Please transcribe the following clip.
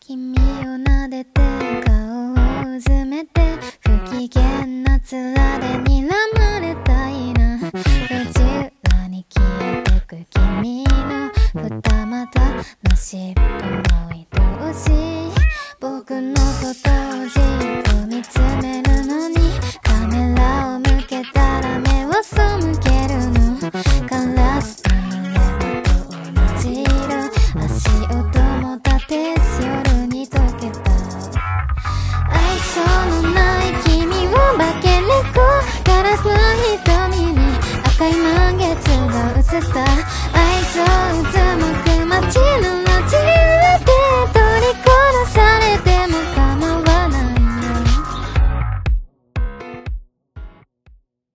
君を撫でて顔をうずめて不機嫌な面で睨まれたいな。路地裏に消えてく君の二股の尻尾も愛おしい。僕のことをじっと見つめるのにカメラを向けたら目を背けるの。カラスの濡れと同じ色、足音も立てず夜に溶けた。愛想のない君を化け猫、ガラスの瞳に赤い満月が映った。愛想うつむく街の